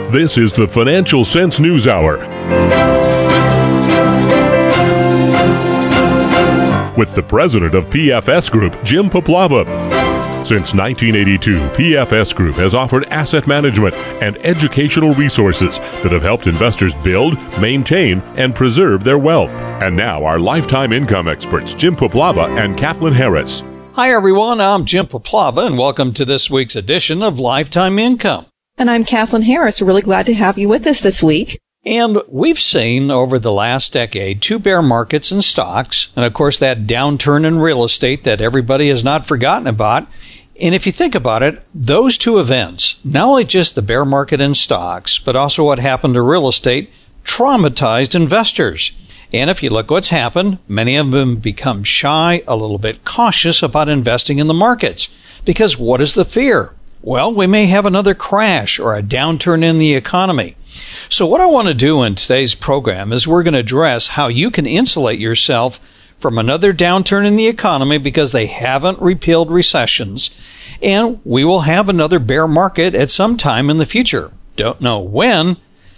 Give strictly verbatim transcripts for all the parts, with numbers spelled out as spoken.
This is the Financial Sense News Hour with the president of P F S Group, Jim Poplava. Since nineteen eighty-two, P F S Group has offered asset management and educational resources that have helped investors build, maintain, and preserve their wealth. And now our lifetime income experts, Jim Poplava and Kathleen Harris. Hi, everyone. I'm Jim Poplava, and welcome to this week's edition of Lifetime Income. And I'm Kathleen Harris. We're really glad to have you with us this week. And we've seen over the last decade two bear markets in stocks, and of course that downturn in real estate that everybody has not forgotten about. And if you think about it, those two events, not only just the bear market in stocks, but also what happened to real estate, traumatized investors. And if you look what's happened, many of them become shy, a little bit cautious about investing in the markets. Because what is the fear? Well, we may have another crash or a downturn in the economy. So what I want to do in today's program is we're going to address how you can insulate yourself from another downturn in the economy because they haven't repealed recessions. And we will have another bear market at some time in the future. Don't know when,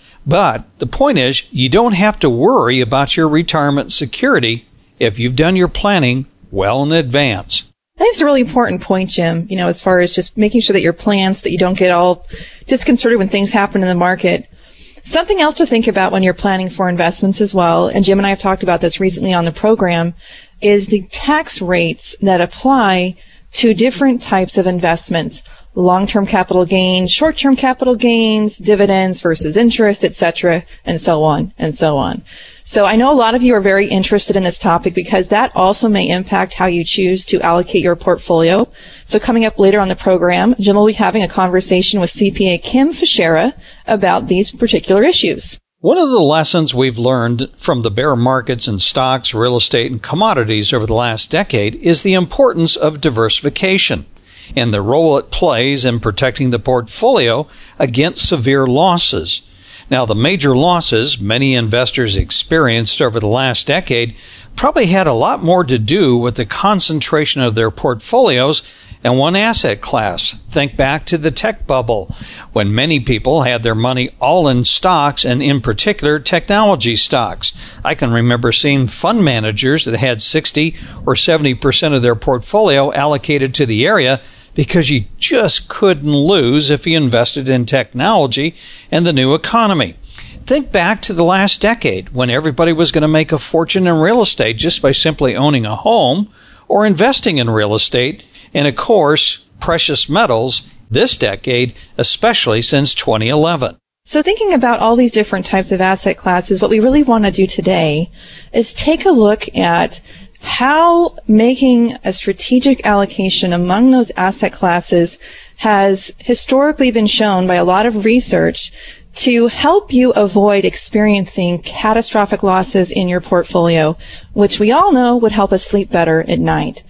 but the point is you don't have to worry about your retirement security if you've done your planning well in advance. That's a really important point, Jim, you know, as far as just making sure that your plans, so that you don't get all disconcerted when things happen in the market. Something else to think about when you're planning for investments as well, and Jim and I have talked about this recently on the program, is the tax rates that apply to different types of investments. Long-term capital gains, short-term capital gains, dividends versus interest, et cetera, and so on and so on. So I know a lot of you are very interested in this topic because that also may impact how you choose to allocate your portfolio. So coming up later on the program, Jim will be having a conversation with C P A Kim Fischera about these particular issues. One of the lessons we've learned from the bear markets in stocks, real estate, and commodities over the last decade is the importance of diversification and the role it plays in protecting the portfolio against severe losses. Now, the major losses many investors experienced over the last decade probably had a lot more to do with the concentration of their portfolios in one asset class. Think back to the tech bubble, when many people had their money all in stocks, and in particular technology stocks. I can remember seeing fund managers that had sixty or seventy percent of their portfolio allocated to the area because you just couldn't lose if you invested in technology and the new economy. Think back to the last decade when everybody was going to make a fortune in real estate just by simply owning a home or investing in real estate, and of course, precious metals this decade, especially since twenty eleven. So thinking about all these different types of asset classes, what we really want to do today is take a look at how making a strategic allocation among those asset classes has historically been shown by a lot of research to help you avoid experiencing catastrophic losses in your portfolio, which we all know would help us sleep better at night.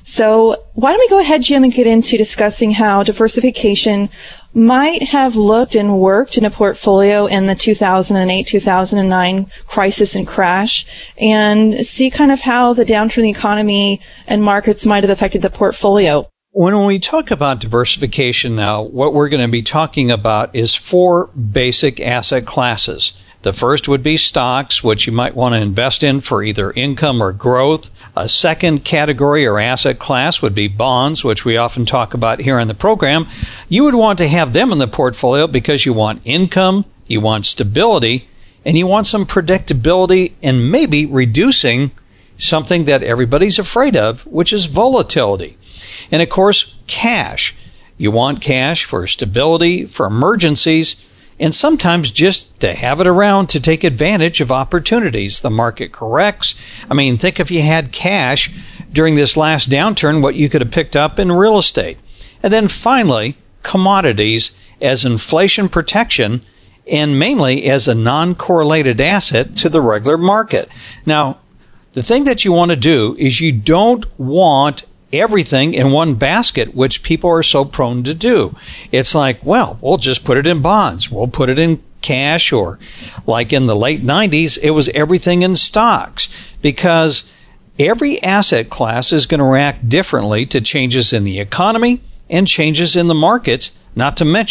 So why don't we go ahead, Jim, and get into discussing how diversification might have looked and worked in a portfolio in the two thousand eight, two thousand nine crisis and crash, and see kind of how the downturn in the economy and markets might have affected the portfolio. When we talk about diversification now, what we're going to be talking about is four basic asset classes. The first would be stocks, which you might want to invest in for either income or growth. A second category or asset class would be bonds, which we often talk about here on the program. You would want to have them in the portfolio because you want income, you want stability, and you want some predictability and maybe reducing something that everybody's afraid of, which is volatility. And of course, cash. You want cash for stability, for emergencies, and sometimes just to have it around to take advantage of opportunities. The market corrects. I mean, think if you had cash during this last downturn, what you could have picked up in real estate. And then finally, commodities as inflation protection and mainly as a non-correlated asset to the regular market. Now, the thing that you want to do is you don't want everything in one basket, which people are so prone to do. It's like, well, we'll just put it in bonds. We'll put it in cash, or like in the late nineties, it was everything in stocks, because every asset class is going to react differently to changes in the economy and changes in the markets, not to mention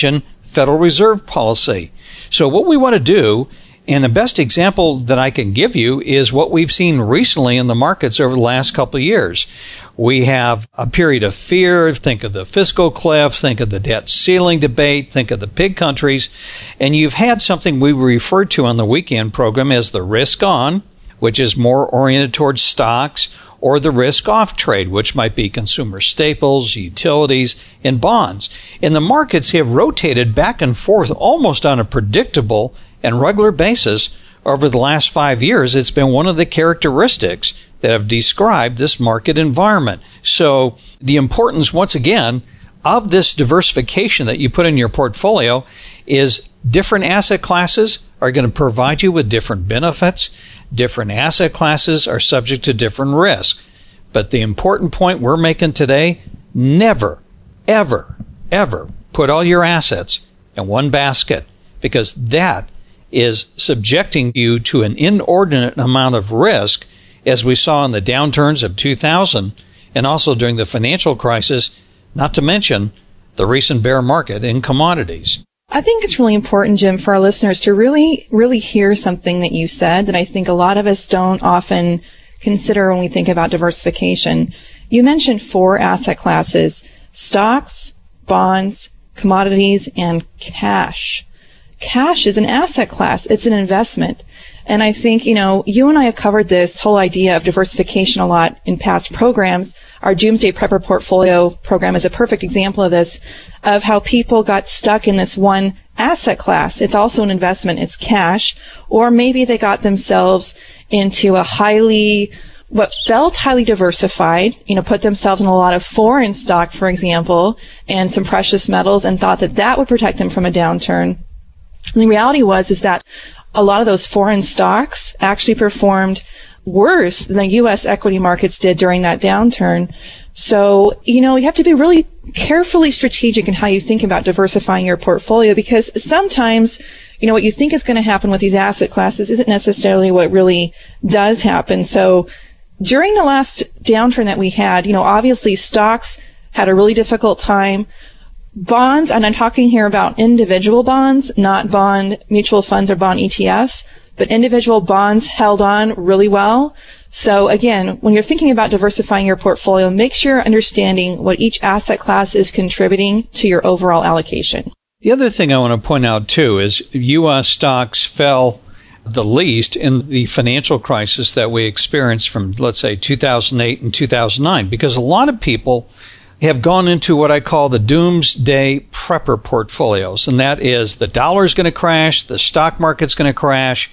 Federal Reserve policy. So what we want to do, and the best example that I can give you is what we've seen recently in the markets over the last couple of years. We have a period of fear. Think of the fiscal cliff. Think of the debt ceiling debate. Think of the pig countries. And you've had something we referred to on the weekend program as the risk on, which is more oriented towards stocks, or the risk off trade, which might be consumer staples, utilities, and bonds. And the markets have rotated back and forth almost on a predictable and regular basis over the last five years. It's been one of the characteristics that have described this market environment. So the importance, once again, of this diversification that you put in your portfolio is different asset classes are going to provide you with different benefits. Different asset classes are subject to different risks. But the important point we're making today, never, ever, ever put all your assets in one basket, because that is subjecting you to an inordinate amount of risk, as we saw in the downturns of two thousand and also during the financial crisis, not to mention the recent bear market in commodities. I think it's really important, Jim, for our listeners to really, really hear something that you said that I think a lot of us don't often consider when we think about diversification. You mentioned four asset classes: stocks, bonds, commodities, and cash. Cash is an asset class. It's an investment. And I think, you know, you and I have covered this whole idea of diversification a lot in past programs. Our Doomsday Prepper Portfolio program is a perfect example of this, of how people got stuck in this one asset class. It's also an investment. It's cash. Or maybe they got themselves into a highly, what felt highly diversified, you know, put themselves in a lot of foreign stock, for example, and some precious metals, and thought that that would protect them from a downturn. And the reality was is that a lot of those foreign stocks actually performed worse than the U S equity markets did during that downturn. So, you know, you have to be really carefully strategic in how you think about diversifying your portfolio, because sometimes, you know, what you think is going to happen with these asset classes isn't necessarily what really does happen. So during the last downturn that we had, you know, obviously stocks had a really difficult time. Bonds, and I'm talking here about individual bonds, not bond mutual funds or bond E T Fs, but individual bonds held on really well. So again, when you're thinking about diversifying your portfolio, make sure you're understanding what each asset class is contributing to your overall allocation. The other thing I want to point out too is U S stocks fell the least in the financial crisis that we experienced from, let's say, two thousand eight and two thousand nine, because a lot of people have gone into what I call the doomsday prepper portfolios. And that is the dollar's going to crash, the stock market's going to crash,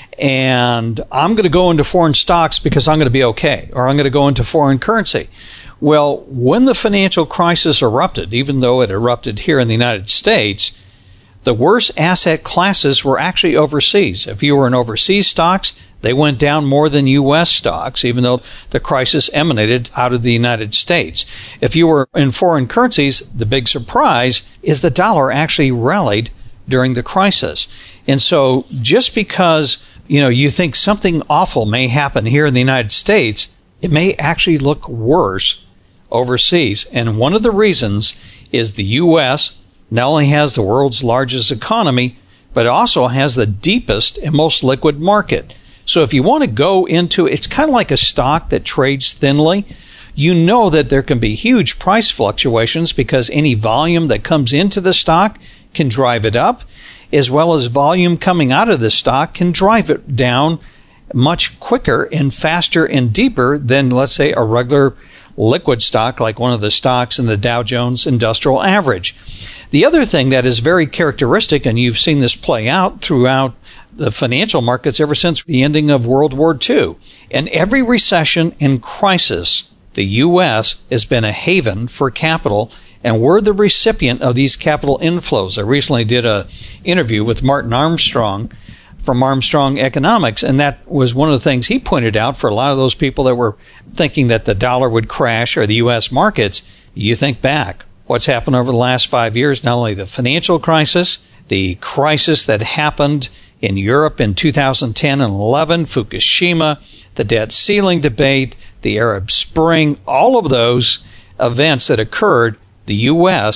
and I'm going to go into foreign stocks because I'm going to be okay, or I'm going to go into foreign currency. Well, when the financial crisis erupted, even though it erupted here in the United States, the worst asset classes were actually overseas. If you were in overseas stocks, they went down more than U S stocks, even though the crisis emanated out of the United States. If you were in foreign currencies, the big surprise is the dollar actually rallied during the crisis. And so just because, you know, you think something awful may happen here in the United States, it may actually look worse overseas. And one of the reasons is the U S not only has the world's largest economy, but also has the deepest and most liquid market. So if you want to go into, it's kind of like a stock that trades thinly. You know that there can be huge price fluctuations because any volume that comes into the stock can drive it up, as well as volume coming out of the stock can drive it down much quicker and faster and deeper than, let's say, a regular liquid stock like one of the stocks in the Dow Jones Industrial Average. The other thing that is very characteristic, and you've seen this play out throughout the financial markets ever since the ending of World War Two. In every recession and crisis, the U S has been a haven for capital, and we're the recipient of these capital inflows. I recently did an interview with Martin Armstrong from Armstrong Economics, and that was one of the things he pointed out for a lot of those people that were thinking that the dollar would crash or the U S markets. You think back, what's happened over the last five years, not only the financial crisis, the crisis that happened in Europe in two thousand ten and eleven, Fukushima, the debt ceiling debate, the Arab Spring, all of those events that occurred, the U S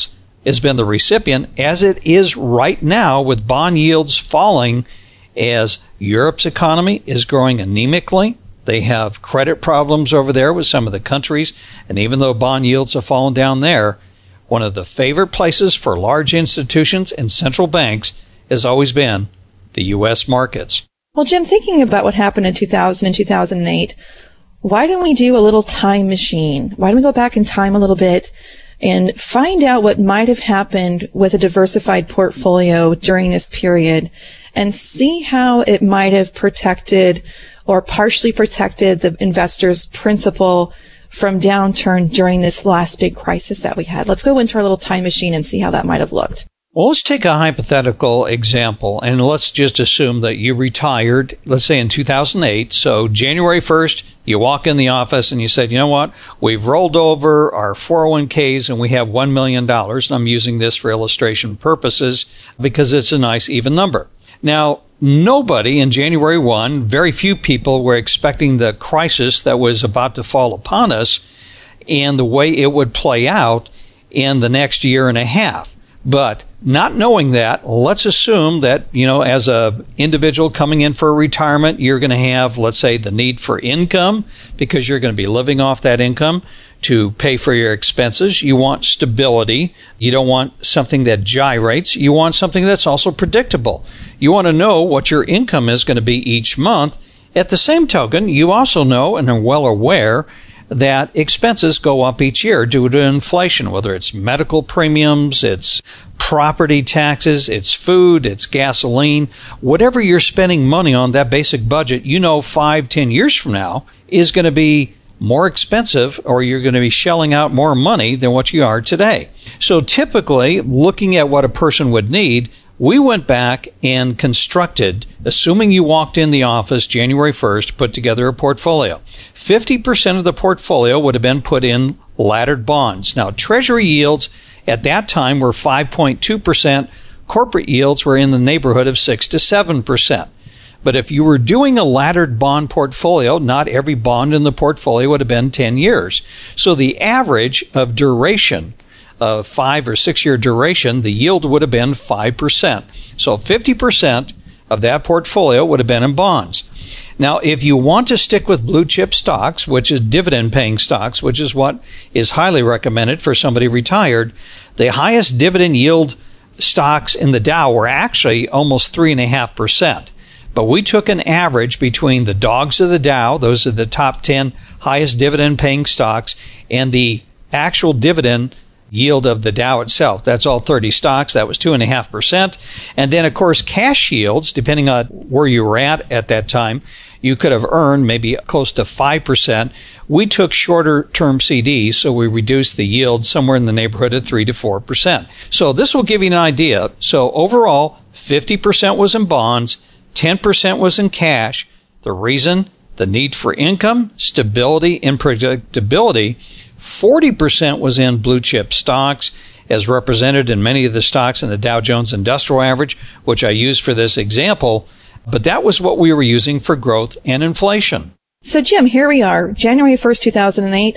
has been the recipient, as it is right now with bond yields falling as Europe's economy is growing anemically. They have credit problems over there with some of the countries, and even though bond yields have fallen down there, one of the favorite places for large institutions and central banks has always been the U S markets. Well, Jim, thinking about what happened in two thousand and two thousand eight, why don't we do a little time machine? Why don't we go back in time a little bit and find out what might have happened with a diversified portfolio during this period and see how it might have protected or partially protected the investor's principal from downturn during this last big crisis that we had. Let's go into our little time machine and see how that might have looked. Well, let's take a hypothetical example, and let's just assume that you retired, let's say in two thousand eight. So January first, you walk in the office and you said, you know what, we've rolled over our four oh one k's and we have one million dollars. And I'm using this for illustration purposes because it's a nice even number. Now, nobody in January first, very few people were expecting the crisis that was about to fall upon us and the way it would play out in the next year and a half. But not knowing that, let's assume that, you know, as a individual coming in for retirement, you're going to have, let's say, the need for income because you're going to be living off that income to pay for your expenses. You want stability. You don't want something that gyrates. You want something that's also predictable. You want to know what your income is going to be each month. At the same token, you also know and are well aware that expenses go up each year due to inflation, whether it's medical premiums, it's property taxes, it's food, it's gasoline. Whatever you're spending money on, that basic budget, you know five, ten years from now is going to be more expensive, or you're going to be shelling out more money than what you are today. So typically, looking at what a person would need, we went back and constructed, assuming you walked in the office January first, put together a portfolio. fifty percent of the portfolio would have been put in laddered bonds. Now, Treasury yields at that time were five point two percent. Corporate yields were in the neighborhood of six to seven percent. But if you were doing a laddered bond portfolio, not every bond in the portfolio would have been ten years. So the average of duration, of five or six year duration, the yield would have been five percent. So fifty percent of that portfolio would have been in bonds. Now, if you want to stick with blue chip stocks, which is dividend paying stocks, which is what is highly recommended for somebody retired, the highest dividend yield stocks in the Dow were actually almost three point five percent. But we took an average between the dogs of the Dow, those are the top ten highest dividend paying stocks, and the actual dividend yield of the Dow itself. That's all thirty stocks. That was two point five percent. And then, of course, cash yields, depending on where you were at at that time, you could have earned maybe close to five percent. We took shorter-term C Ds, so we reduced the yield somewhere in the neighborhood of three to four percent. So this will give you an idea. So overall, fifty percent was in bonds, ten percent was in cash. The reason? The need for income, stability, and predictability. forty percent was in blue chip stocks, as represented in many of the stocks in the Dow Jones Industrial Average, which I used for this example. But that was what we were using for growth and inflation. So, Jim, here we are, January first, two thousand eight,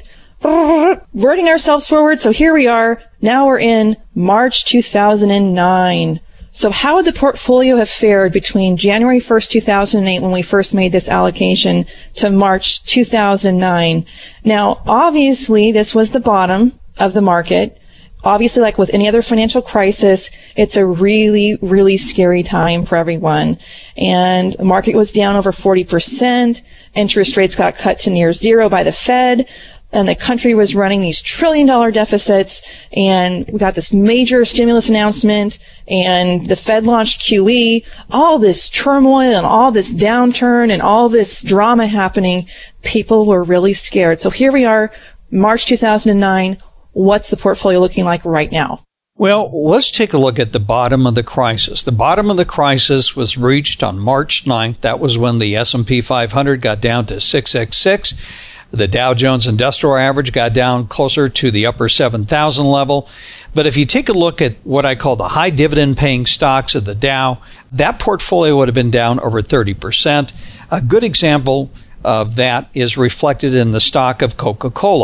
verting ourselves forward. So here we are. Now we're in March two thousand nine. So how would the portfolio have fared between January first, two thousand eight, when we first made this allocation, to March two thousand nine? Now, obviously, this was the bottom of the market. Obviously, like with any other financial crisis, it's a really, really scary time for everyone. And the market was down over forty percent. Interest rates got cut to near zero by the Fed. And the country was running these trillion dollar deficits, and we got this major stimulus announcement, and the Fed launched Q E, all this turmoil and all this downturn and all this drama happening. People were really scared. So here we are, March two thousand nine. What's the portfolio looking like right now? Well, let's take a look at the bottom of the crisis. The bottom of the crisis was reached on March ninth. That was when the S and P five hundred got down to six sixty-six. The Dow Jones Industrial Average got down closer to the upper seven thousand level. But if you take a look at what I call the high dividend paying stocks of the Dow, that portfolio would have been down over thirty percent. A good example of that is reflected in the stock of Coca-Cola.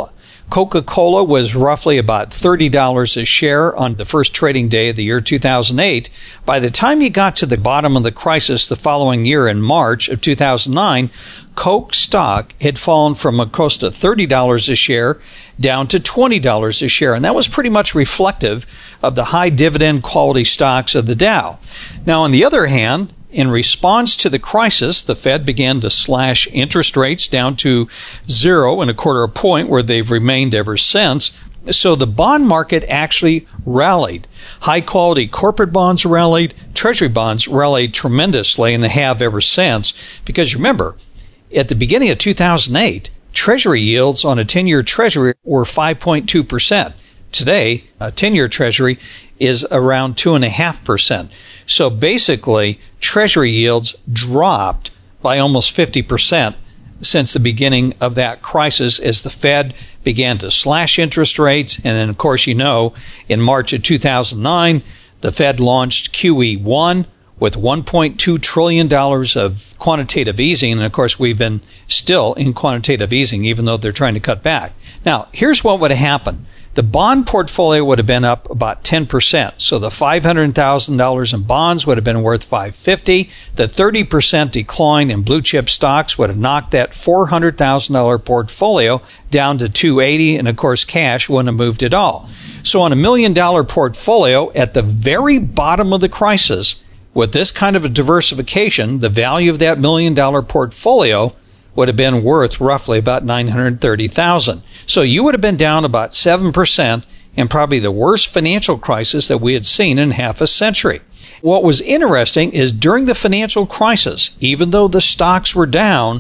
Coca-Cola was roughly about thirty dollars a share on the first trading day of the year two thousand eight. By the time you got to the bottom of the crisis the following year in March of two thousand nine, Coke stock had fallen from close to thirty dollars a share down to twenty dollars a share. And that was pretty much reflective of the high dividend quality stocks of the Dow. Now, on the other hand, in response to the crisis, the Fed began to slash interest rates down to zero and a quarter a point, where they've remained ever since. So the bond market actually rallied. High-quality corporate bonds rallied. Treasury bonds rallied tremendously, and they have ever since. Because remember, at the beginning of two thousand eight, Treasury yields on a ten-year Treasury were five point two percent. Today, a ten-year Treasury is around two point five percent. So basically, Treasury yields dropped by almost fifty percent since the beginning of that crisis as the Fed began to slash interest rates. And then, of course, you know, in March of two thousand nine, the Fed launched Q E one with one point two trillion dollars of quantitative easing. And, of course, we've been still in quantitative easing, even though they're trying to cut back. Now, here's what would have happened. The bond portfolio would have been up about ten percent. So the five hundred thousand dollars in bonds would have been worth five hundred fifty dollars. The thirty percent decline in blue chip stocks would have knocked that four hundred thousand dollars portfolio down to two hundred eighty dollars. And of course, cash wouldn't have moved at all. So on a million dollar portfolio at the very bottom of the crisis, with this kind of a diversification, the value of that million dollar portfolio would have been worth roughly about nine hundred thirty thousand dollars. So you would have been down about seven percent in probably the worst financial crisis that we had seen in half a century. What was interesting is during the financial crisis, even though the stocks were down,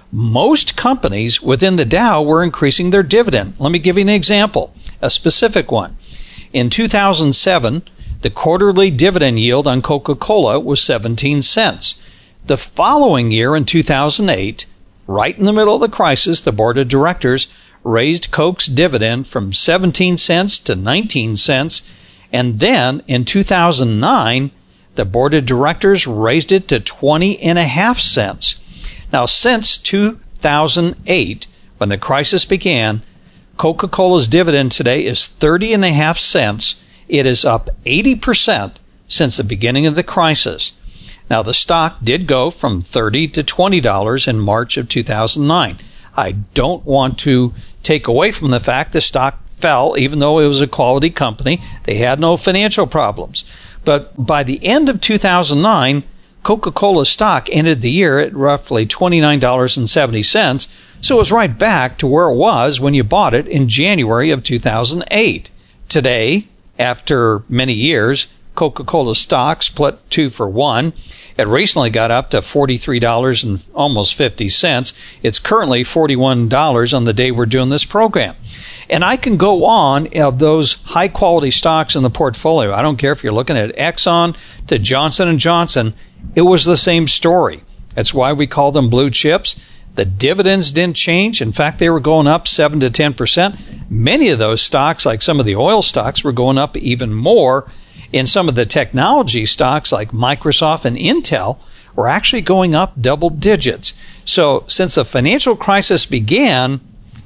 most companies within the Dow were increasing their dividend. Let me give you an example, a specific one. In two thousand seven, the quarterly dividend yield on Coca-Cola was seventeen cents. The following year, in two thousand eight, right in the middle of the crisis, the board of directors raised Coke's dividend from seventeen cents to nineteen cents. And then in two thousand nine, the board of directors raised it to twenty and a half cents. Now, since two thousand eight, when the crisis began, Coca-Cola's dividend today is thirty and a half cents. It is up eighty percent since the beginning of the crisis. Now, the stock did go from thirty to twenty dollars in March of two thousand nine. I don't want to take away from the fact the stock fell, even though it was a quality company. They had no financial problems. But by the end of two thousand nine, Coca-Cola stock ended the year at roughly twenty-nine dollars and seventy cents. So it was right back to where it was when you bought it in January of two thousand eight. Today, after many years, Coca-Cola stock split two for one. It recently got up to forty-three dollars and almost fifty cents. It's currently forty-one dollars on the day we're doing this program. And I can go on of those high-quality stocks in the portfolio. I don't care if you're looking at Exxon to Johnson and Johnson. It was the same story. That's why we call them blue chips. The dividends didn't change. In fact, they were going up seven to ten percent. Many of those stocks, like some of the oil stocks, were going up even more. In some of the technology stocks like Microsoft and Intel were actually going up double digits. So since the financial crisis began,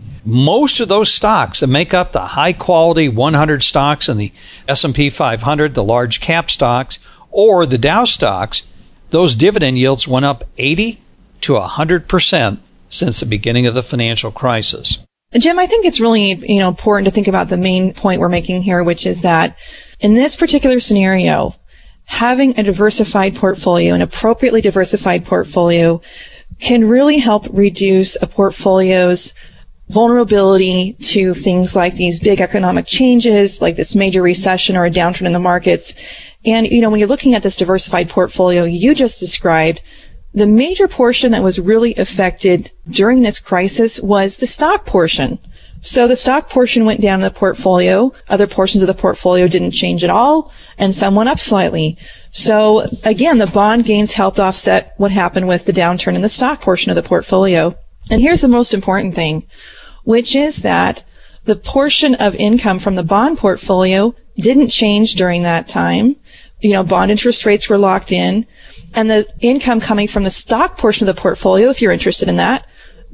most of those stocks that make up the high-quality one hundred stocks in the S and P five hundred, the large cap stocks, or the Dow stocks, those dividend yields went up eighty to one hundred percent since the beginning of the financial crisis. Jim, I think it's really, you know, important to think about the main point we're making here, which is that in this particular scenario, having a diversified portfolio, an appropriately diversified portfolio, can really help reduce a portfolio's vulnerability to things like these big economic changes, like this major recession or a downturn in the markets. And, you know, when you're looking at this diversified portfolio you just described, the major portion that was really affected during this crisis was the stock portion. So the stock portion went down in the portfolio. Other portions of the portfolio didn't change at all, and some went up slightly. So again, the bond gains helped offset what happened with the downturn in the stock portion of the portfolio. And here's the most important thing, which is that the portion of income from the bond portfolio didn't change during that time. You know, bond interest rates were locked in. And the income coming from the stock portion of the portfolio, if you're interested in that,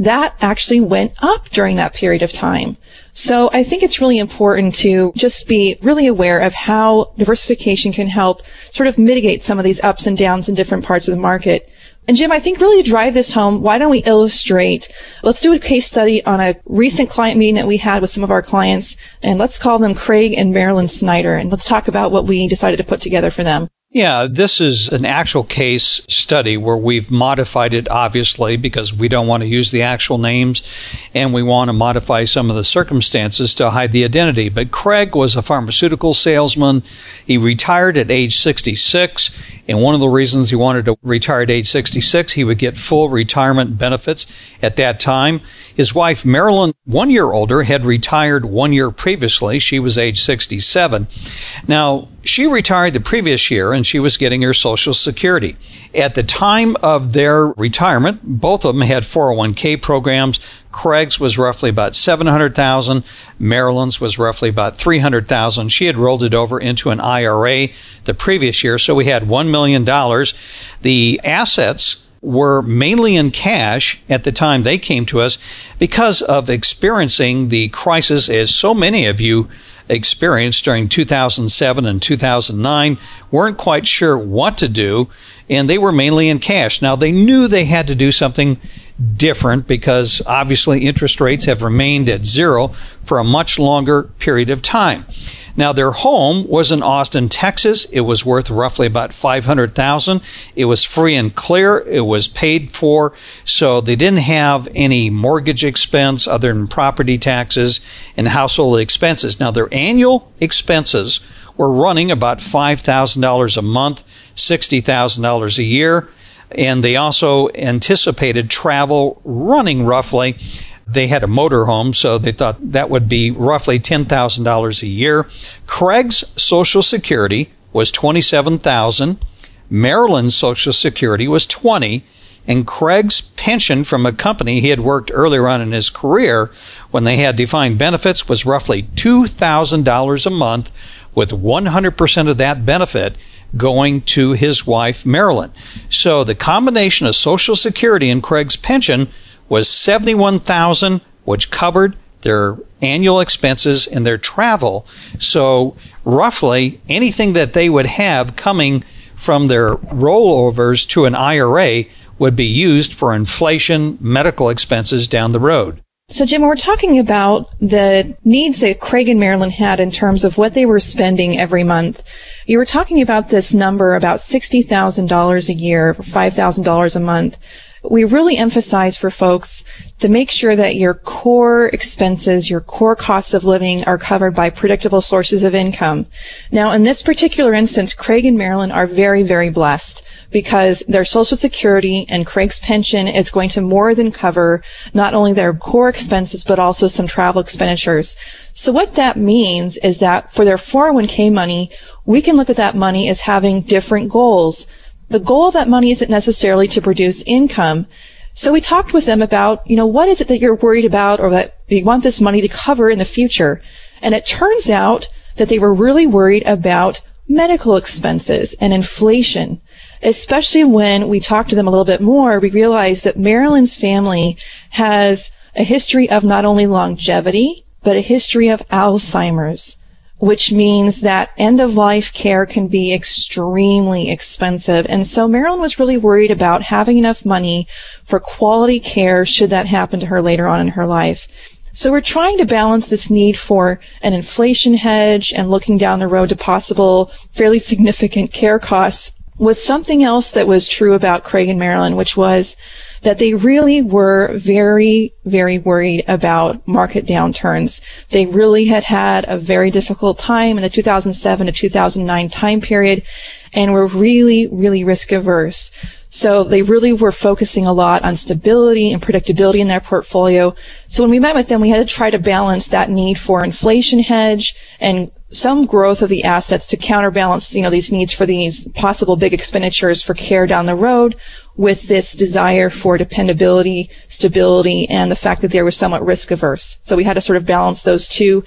that actually went up during that period of time. So I think it's really important to just be really aware of how diversification can help sort of mitigate some of these ups and downs in different parts of the market. And Jim, I think really to drive this home, why don't we illustrate, let's do a case study on a recent client meeting that we had with some of our clients, and let's call them Craig and Marilyn Snyder, and let's talk about what we decided to put together for them. Yeah, this is an actual case study where we've modified it, obviously, because we don't want to use the actual names and we want to modify some of the circumstances to hide the identity. But Craig was a pharmaceutical salesman. He retired at age sixty-six. And one of the reasons he wanted to retire at age sixty-six, he would get full retirement benefits at that time. His wife, Marilyn, one year older, had retired one year previously. She was age sixty-seven. Now, she retired the previous year and she was getting her Social Security. At the time of their retirement, both of them had four oh one k programs. Craig's was roughly about seven hundred thousand dollars. Marilyn's was roughly about three hundred thousand dollars. She had rolled it over into an I R A the previous year, so we had one million dollars. The assets were mainly in cash at the time they came to us because of experiencing the crisis, as so many of you experienced during two thousand seven and two thousand nine, weren't quite sure what to do, and they were mainly in cash. Now, they knew they had to do something different because obviously interest rates have remained at zero for a much longer period of time. Now, their home was in Austin, Texas. It was worth roughly about five hundred thousand dollars. It was free and clear. It was paid for, so they didn't have any mortgage expense other than property taxes and household expenses. Now, their annual expenses were running about five thousand dollars a month, sixty thousand dollars a year, and they also anticipated travel running roughly. They had a motorhome, so they thought that would be roughly ten thousand dollars a year. Craig's Social Security was twenty-seven thousand dollars. Marilyn's Social Security was twenty thousand dollars. And Craig's pension from a company he had worked earlier on in his career when they had defined benefits was roughly two thousand dollars a month, with one hundred percent of that benefit going to his wife, Marilyn. So the combination of Social Security and Craig's pension was seventy-one thousand dollars, which covered their annual expenses and their travel. So roughly anything that they would have coming from their rollovers to an I R A would be used for inflation, medical expenses down the road. So, Jim, we're talking about the needs that Craig and Marilyn had in terms of what they were spending every month. You were talking about this number, about sixty thousand dollars a year, five thousand dollars a month. We really emphasize for folks to make sure that your core expenses, your core costs of living are covered by predictable sources of income. Now, in this particular instance, Craig and Marilyn are very, very blessed because their Social Security and Craig's pension is going to more than cover not only their core expenses, but also some travel expenditures. So what that means is that for their four oh one k money, we can look at that money as having different goals. The goal of that money isn't necessarily to produce income. So we talked with them about, you know, what is it that you're worried about or that you want this money to cover in the future? And it turns out that they were really worried about medical expenses and inflation. Especially when we talked to them a little bit more, we realized that Marilyn's family has a history of not only longevity, but a history of Alzheimer's, which means that end-of-life care can be extremely expensive. And so Marilyn was really worried about having enough money for quality care should that happen to her later on in her life. So we're trying to balance this need for an inflation hedge and looking down the road to possible fairly significant care costs with something else that was true about Craig and Marilyn, which was that they really were very, very worried about market downturns. They really had had a very difficult time in the two thousand seven to two thousand nine time period and were really, really risk averse. So they really were focusing a lot on stability and predictability in their portfolio. So when we met with them, we had to try to balance that need for inflation hedge and some growth of the assets to counterbalance, you know, these needs for these possible big expenditures for care down the road with this desire for dependability, stability, and the fact that they were somewhat risk averse. So we had to sort of balance those two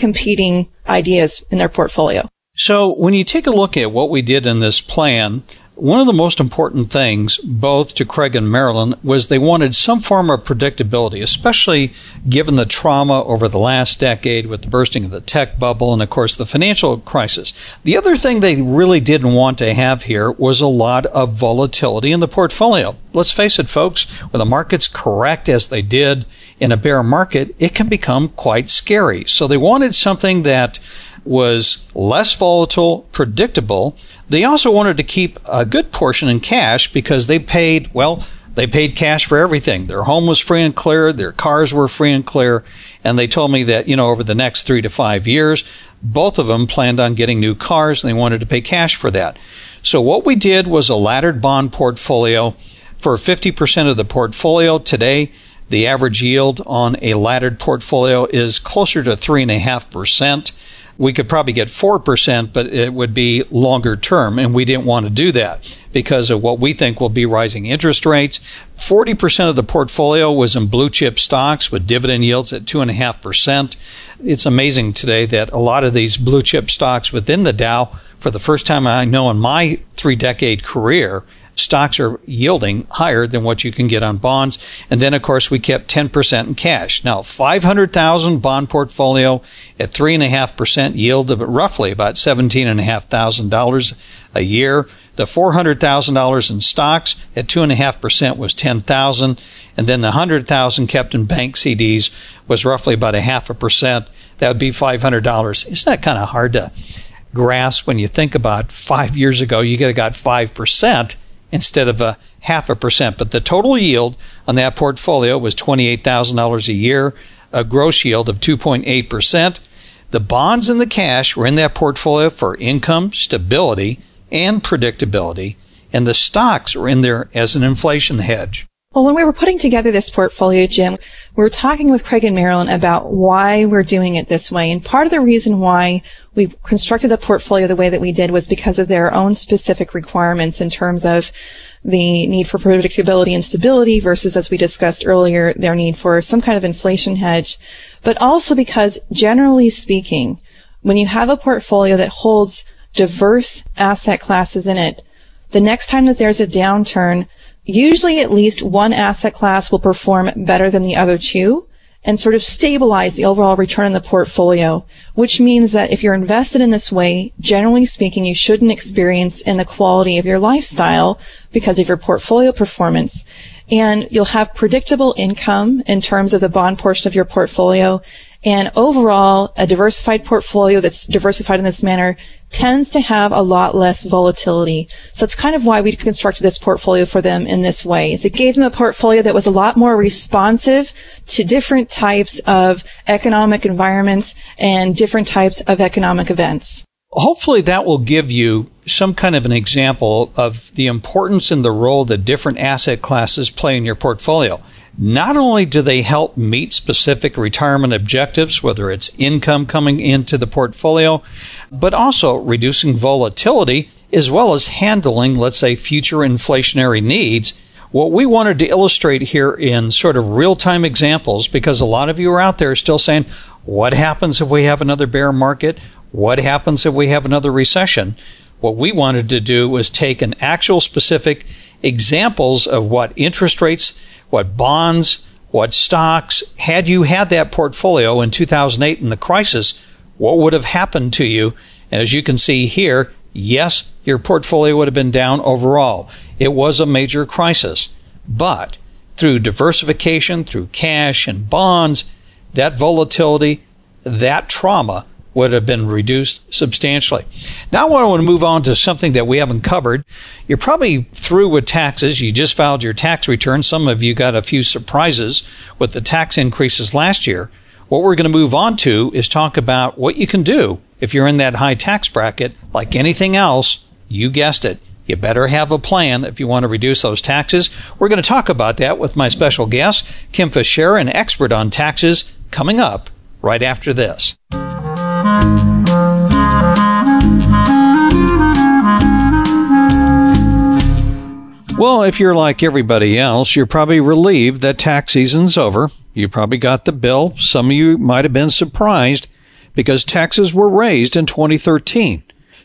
semi-competing ideas in their portfolio. So when you take a look at what we did in this plan, One of the most important things, both to Craig and Marilyn, was they wanted some form of predictability, especially given the trauma over the last decade with the bursting of the tech bubble and, of course, the financial crisis. The other thing they really didn't want to have here was a lot of volatility in the portfolio. Let's face it, folks, when the markets correct as they did in a bear market, it can become quite scary. So they wanted something that was less volatile, predictable. They also wanted to keep a good portion in cash because they paid, well, they paid cash for everything. Their home was free and clear, their cars were free and clear, and they told me that, you know, over the next three to five years, both of them planned on getting new cars and they wanted to pay cash for that. So what we did was a laddered bond portfolio for fifty percent of the portfolio. Today, the average yield on a laddered portfolio is closer to three point five percent. We could probably get four percent, but it would be longer term, and we didn't want to do that because of what we think will be rising interest rates. forty percent of the portfolio was in blue chip stocks with dividend yields at two point five percent. It's amazing today that a lot of these blue chip stocks within the Dow, for the first time I know in my three-decade career, stocks are yielding higher than what you can get on bonds. And then, of course, we kept ten percent in cash. Now, five hundred thousand dollars bond portfolio at three point five percent yield of roughly about seventeen thousand five hundred dollars a year. The four hundred thousand dollars in stocks at two point five percent was ten thousand dollars. And then the one hundred thousand dollars kept in bank C Ds was roughly about a half a percent. That would be five hundred dollars. Isn't that kind of hard to grasp when you think about five years ago, you could have got five percent instead of a half a percent. But the total yield on that portfolio was twenty-eight thousand dollars a year, a gross yield of two point eight percent. The bonds and the cash were in that portfolio for income, stability, and predictability, and the stocks were in there as an inflation hedge. Well, when we were putting together this portfolio, Jim, we were talking with Craig and Marilyn about why we're doing it this way. And part of the reason why we constructed the portfolio the way that we did was because of their own specific requirements in terms of the need for predictability and stability versus, as we discussed earlier, their need for some kind of inflation hedge. But also because, generally speaking, when you have a portfolio that holds diverse asset classes in it, the next time that there's a downturn, usually at least one asset class will perform better than the other two and sort of stabilize the overall return on the portfolio, which means that if you're invested in this way, generally speaking, you shouldn't experience inequality of your lifestyle because of your portfolio performance. And you'll have predictable income in terms of the bond portion of your portfolio. And overall, a diversified portfolio that's diversified in this manner tends to have a lot less volatility. So it's kind of why we constructed this portfolio for them in this way. Is it gave them a portfolio that was a lot more responsive to different types of economic environments and different types of economic events. Hopefully that will give you some kind of an example of the importance and the role that different asset classes play in your portfolio. Not only do they help meet specific retirement objectives, whether it's income coming into the portfolio, but also reducing volatility as well as handling, let's say, future inflationary needs. What we wanted to illustrate here in sort of real-time examples, because a lot of you are out there still saying, what happens if we have another bear market? What happens if we have another recession? What we wanted to do was take an actual specific examples of what interest rates, what bonds, what stocks, had you had that portfolio in two thousand eight in the crisis, what would have happened to you? And as you can see here, yes, your portfolio would have been down overall. It was a major crisis. But through diversification, through cash and bonds, that volatility, that trauma would have been reduced substantially. Now I want to move on to something that we haven't covered. You're probably through with taxes. You just filed your tax return. Some of you got a few surprises with the tax increases last year. What we're going to move on to is talk about what you can do if you're in that high tax bracket. Like anything else, you guessed it, you better have a plan if you want to reduce those taxes. We're going to talk about that with my special guest, Kim Fischera, an expert on taxes, coming up right after this. Well, if you're like everybody else, you're probably relieved that tax season's over. You probably got the bill. Some of you might have been surprised because taxes were raised in twenty thirteen.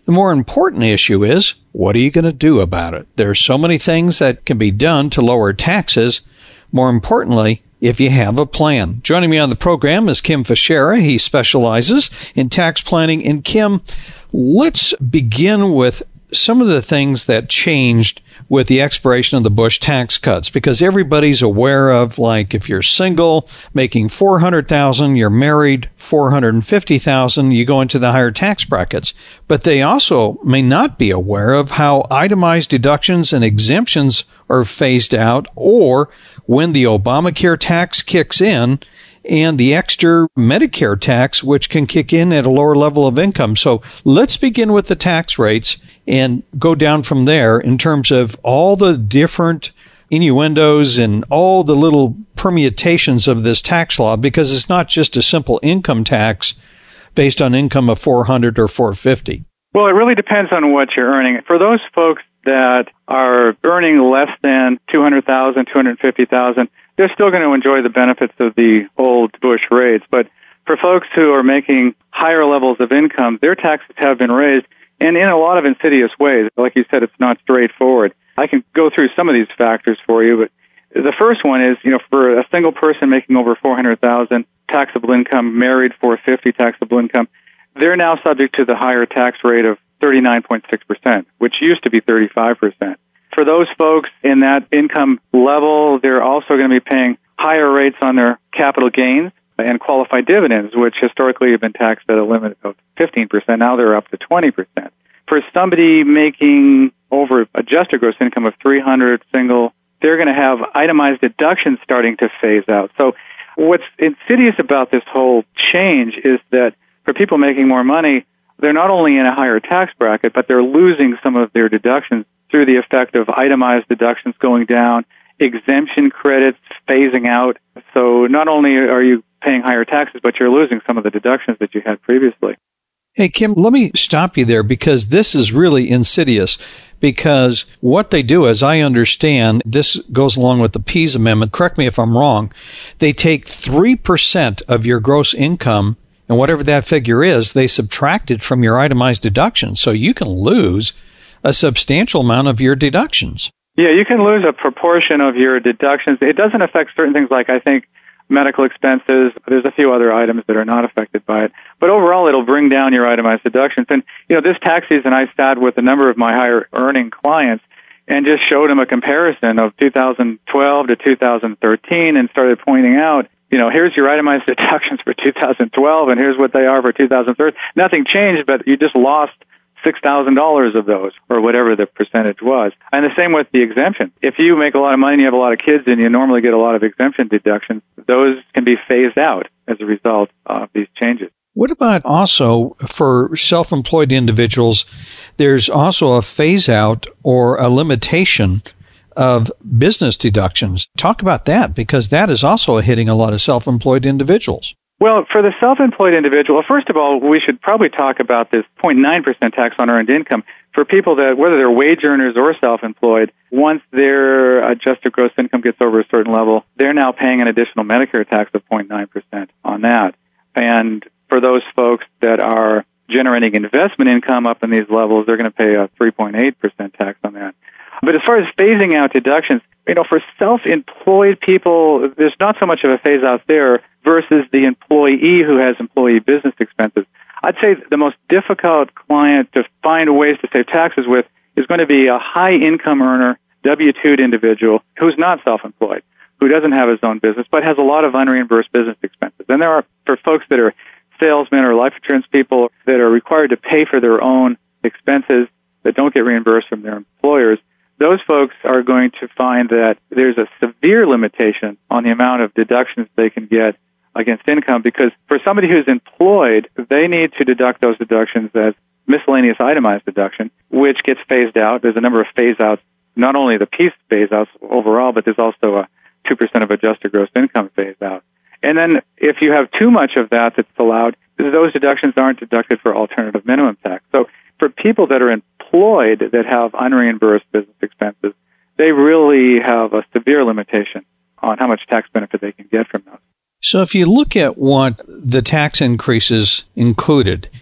The more important issue is, what are you going to do about it? There are so many things that can be done to lower taxes. More importantly, if you have a plan. Joining me on the program is Kim Fischera. He specializes in tax planning. And Kim, let's begin with some of the things that changed with the expiration of the Bush tax cuts, because everybody's aware of, like, if you're single, making four hundred thousand dollars, you're married, four hundred fifty thousand dollars, you go into the higher tax brackets. But they also may not be aware of how itemized deductions and exemptions are phased out, or when the Obamacare tax kicks in, and the extra Medicare tax, which can kick in at a lower level of income. So let's begin with the tax rates and go down from there in terms of all the different innuendos and all the little permutations of this tax law, because it's not just a simple income tax based on income of four hundred or four fifty. Well, it really depends on what you're earning. For those folks that are earning less than two hundred thousand dollars, two hundred fifty thousand dollars, they're still going to enjoy the benefits of the old Bush rates. But for folks who are making higher levels of income, their taxes have been raised, and in a lot of insidious ways. Like you said, it's not straightforward. I can go through some of these factors for you, but the first one is, you know, for a single person making over four hundred thousand dollars taxable income, married four hundred fifty thousand taxable income, they're now subject to the higher tax rate of thirty-nine point six percent, which used to be thirty-five percent. For those folks in that income level, they're also going to be paying higher rates on their capital gains and qualified dividends, which historically have been taxed at a limit of fifteen percent. Now they're up to twenty percent. For somebody making over adjusted gross income of three hundred single, they're going to have itemized deductions starting to phase out. So what's insidious about this whole change is that for people making more money, they're not only in a higher tax bracket, but they're losing some of their deductions through the effect of itemized deductions going down, exemption credits phasing out. So not only are you paying higher taxes, but you're losing some of the deductions that you had previously. Hey, Kim, let me stop you there, because this is really insidious. Because what they do, as I understand, this goes along with the Pease Amendment, correct me if I'm wrong, they take three percent of your gross income, and whatever that figure is, they subtract it from your itemized deductions. So you can lose a substantial amount of your deductions. Yeah, you can lose a proportion of your deductions. It doesn't affect certain things like, I think, medical expenses. There's a few other items that are not affected by it. But overall, it'll bring down your itemized deductions. And, you know, this tax season, I sat with a number of my higher earning clients and just showed them a comparison of two thousand twelve to two thousand thirteen and started pointing out, you know, here's your itemized deductions for two thousand twelve and here's what they are for two thousand thirteen. Nothing changed, but you just lost six thousand dollars of those, or whatever the percentage was. And the same with the exemption. If you make a lot of money and you have a lot of kids and you normally get a lot of exemption deductions, those can be phased out as a result of these changes. What about also for self-employed individuals, there's also a phase-out or a limitation of business deductions. Talk about that, because that is also hitting a lot of self-employed individuals. Well, for the self-employed individual, first of all, we should probably talk about this zero point nine percent tax on earned income. For people that, whether they're wage earners or self-employed, once their adjusted gross income gets over a certain level, they're now paying an additional Medicare tax of zero point nine percent on that. And for those folks that are generating investment income up in these levels, they're going to pay a three point eight percent tax on that. But as far as phasing out deductions, you know, for self-employed people, there's not so much of a phase-out there versus the employee who has employee business expenses. I'd say the most difficult client to find ways to save taxes with is going to be a high-income earner, W two'd individual who's not self-employed, who doesn't have his own business, but has a lot of unreimbursed business expenses. And there are, for folks that are salesmen or life insurance people that are required to pay for their own expenses that don't get reimbursed from their employers, those folks are going to find that there's a severe limitation on the amount of deductions they can get against income, because for somebody who's employed, they need to deduct those deductions as miscellaneous itemized deduction, which gets phased out. There's a number of phase-outs, not only the piece phase-outs overall, but there's also a two percent of adjusted gross income phase-out. And then if you have too much of that that's allowed, those deductions aren't deducted for alternative minimum tax. So for people that are employed that have unreimbursed business expenses, they really have a severe limitation on how much tax benefit they can get from those. So if you look at what the tax increases included,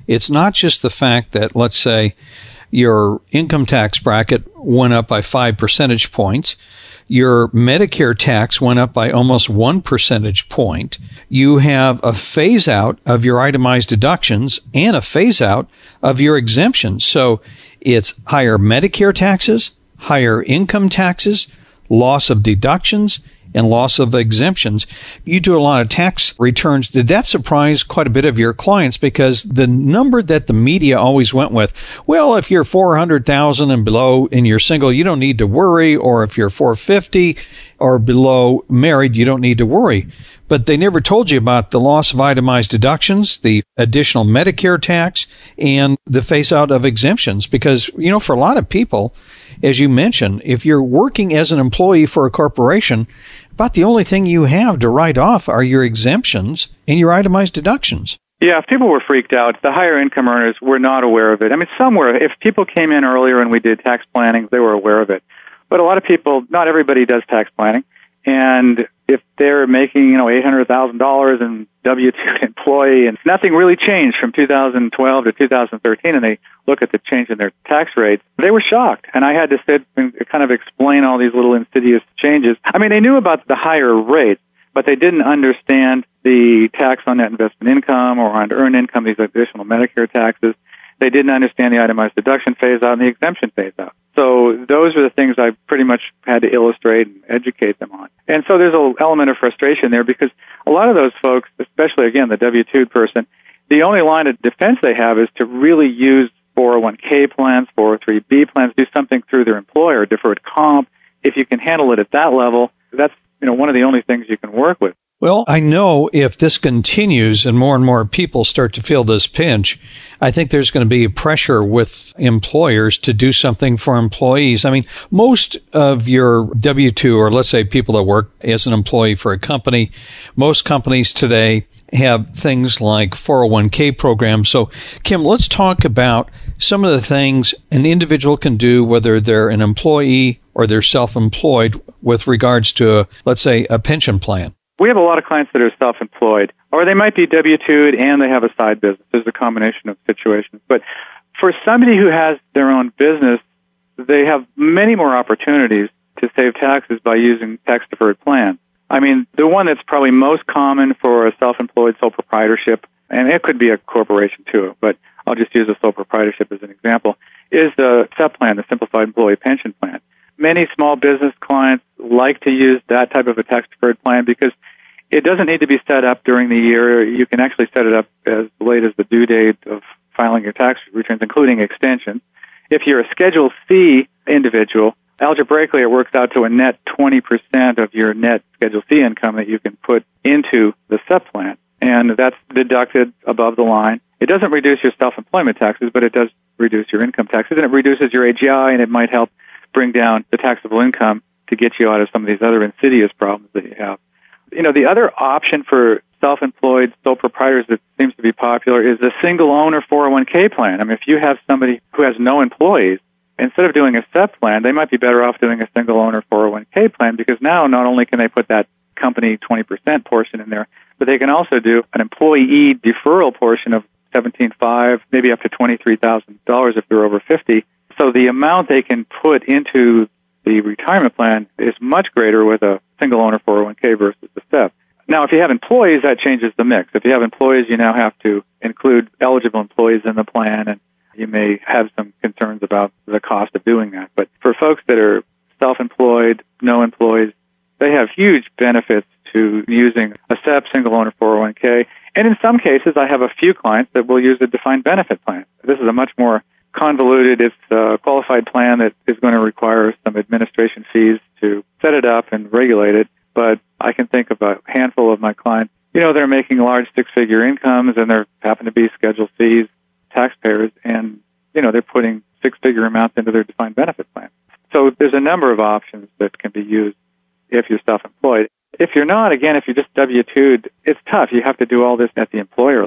It's not just the fact that, let's say, your income tax bracket went up by five percentage points. Your Medicare tax went up by almost one percentage point. You have a phase out of your itemized deductions and a phase out of your exemptions. So it's higher Medicare taxes, higher income taxes, loss of deductions, and loss of exemptions. You do a lot of tax returns. Did that surprise quite a bit of your clients? Because the number that the media always went with, well, if you're four hundred thousand and below and you're single, you don't need to worry. Or if you're four fifty or below married, you don't need to worry. But they never told you about the loss of itemized deductions, the additional Medicare tax, and the phase out of exemptions. Because, you know, for a lot of people, as you mentioned, if you're working as an employee for a corporation, about the only thing you have to write off are your exemptions and your itemized deductions. Yeah, if people were freaked out, the higher income earners were not aware of it. I mean, some were. If people came in earlier and we did tax planning, they were aware of it. But a lot of people, not everybody does tax planning. And if they're making, you know, eight hundred thousand dollars in W two employee and nothing really changed from two thousand twelve to two thousand thirteen, and they look at the change in their tax rates, they were shocked. And I had to sit and kind of explain all these little insidious changes. I mean, they knew about the higher rates, but they didn't understand the tax on net investment income or on earned income, these additional Medicare taxes. They didn't understand the itemized deduction phase out and the exemption phase out. So those are the things I pretty much had to illustrate and educate them on. And so there's an element of frustration there because a lot of those folks, especially, again, the W two person, the only line of defense they have is to really use four oh one k plans, four oh three b plans, do something through their employer, deferred comp. If you can handle it at that level, that's, you know, one of the only things you can work with. Well, I know if this continues and more and more people start to feel this pinch, I think there's going to be pressure with employers to do something for employees. I mean, most of your W two, or let's say people that work as an employee for a company, most companies today have things like four oh one k programs. So, Kim, let's talk about some of the things an individual can do, whether they're an employee or they're self-employed, with regards to, a, let's say, a pension plan. We have a lot of clients that are self-employed, or they might be W two'd and they have a side business. There's a combination of situations. But for somebody who has their own business, they have many more opportunities to save taxes by using tax-deferred plans. I mean, the one that's probably most common for a self-employed sole proprietorship, and it could be a corporation too, but I'll just use a sole proprietorship as an example, is the S E P plan, the Simplified Employee Pension Plan. Many small business clients like to use that type of a tax-deferred plan because it doesn't need to be set up during the year. You can actually set it up as late as the due date of filing your tax returns, including extensions. If you're a Schedule C individual, algebraically it works out to a net twenty percent of your net Schedule C income that you can put into the S E P plan, and that's deducted above the line. It doesn't reduce your self-employment taxes, but it does reduce your income taxes, and it reduces your A G I, and it might help bring down the taxable income to get you out of some of these other insidious problems that you have. You know, the other option for self-employed sole proprietors that seems to be popular is the single owner four oh one k plan. I mean, if you have somebody who has no employees, instead of doing a S E P plan, they might be better off doing a single owner four oh one k plan because now not only can they put that company twenty percent portion in there, but they can also do an employee deferral portion of seventeen thousand five hundred dollars, maybe up to twenty-three thousand dollars if they're over fifty. So the amount they can put into the retirement plan is much greater with a single owner four oh one k versus the S E P. Now, if you have employees, that changes the mix. If you have employees, you now have to include eligible employees in the plan, and you may have some concerns about the cost of doing that. But for folks that are self-employed, no employees, they have huge benefits to using a S E P, single owner four oh one k. And in some cases, I have a few clients that will use a defined benefit plan. This is a much more convoluted, it's a qualified plan that is going to require some administration fees to set it up and regulate it. But I can think of a handful of my clients, you know, they're making large six-figure incomes and they happen to be Schedule C's taxpayers, and, you know, they're putting six-figure amounts into their defined benefit plan. So there's a number of options that can be used if you're self-employed. If you're not, again, if you're just W two'd, it's tough. You have to do all this at the employer level.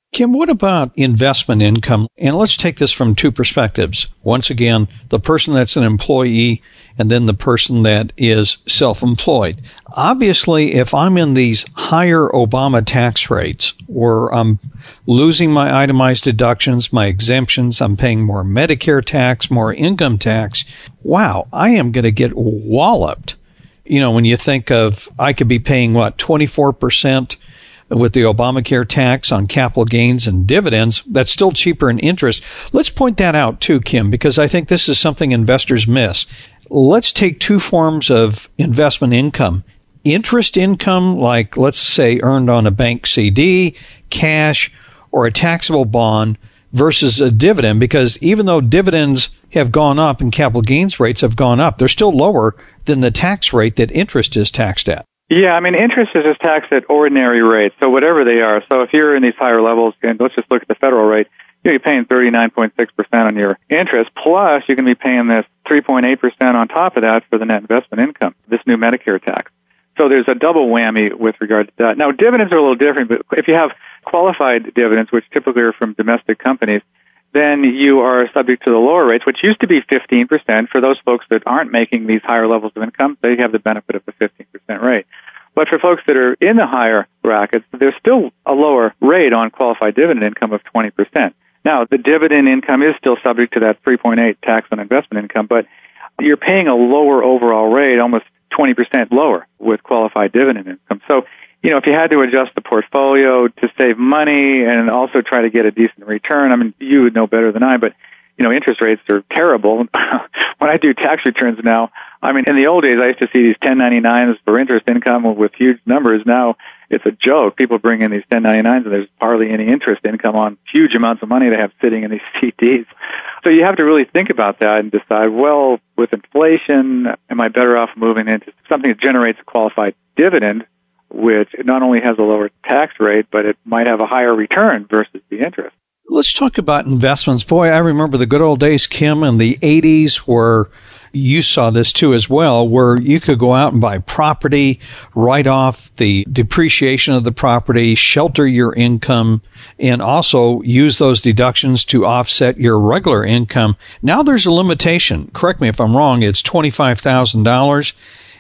Kim, what about investment income? And let's take this from two perspectives. Once again, the person that's an employee and then the person that is self-employed. Obviously, if I'm in these higher Obama tax rates or I'm losing my itemized deductions, my exemptions, I'm paying more Medicare tax, more income tax, wow, I am going to get walloped. You know, when you think of, I could be paying, what, twenty-four percent with the Obamacare tax on capital gains and dividends, that's still cheaper in interest. Let's point that out too, Kim, because I think this is something investors miss. Let's take two forms of investment income. Interest income, like let's say earned on a bank C D, cash, or a taxable bond versus a dividend, because even though dividends have gone up and capital gains rates have gone up, they're still lower than the tax rate that interest is taxed at. Yeah, I mean, interest is just taxed at ordinary rates, so whatever they are. So if you're in these higher levels, and let's just look at the federal rate, you're paying thirty-nine point six percent on your interest, plus you can be paying this three point eight percent on top of that for the net investment income, this new Medicare tax. So there's a double whammy with regard to that. Now, dividends are a little different, but if you have qualified dividends, which typically are from domestic companies, then you are subject to the lower rates, which used to be fifteen percent. For those folks that aren't making these higher levels of income, they have the benefit of the fifteen percent rate. But for folks that are in the higher brackets, there's still a lower rate on qualified dividend income of twenty percent. Now, the dividend income is still subject to that three point eight tax on investment income, but you're paying a lower overall rate, almost twenty percent lower with qualified dividend income. So, you know, if you had to adjust the portfolio to save money and also try to get a decent return, I mean, you would know better than I, but, you know, interest rates are terrible. When I do tax returns now, I mean, in the old days, I used to see these ten ninety-nines for interest income with huge numbers. Now it's a joke. People bring in these ten ninety-nines and there's hardly any interest income on huge amounts of money they have sitting in these C Ds. So you have to really think about that and decide, well, with inflation, am I better off moving into something that generates a qualified dividend, which not only has a lower tax rate, but it might have a higher return versus the interest? Let's talk about investments. Boy, I remember the good old days, Kim, in the eighties where you saw this too as well, where you could go out and buy property, write off the depreciation of the property, shelter your income, and also use those deductions to offset your regular income. Now there's a limitation. Correct me if I'm wrong. It's twenty-five thousand dollars.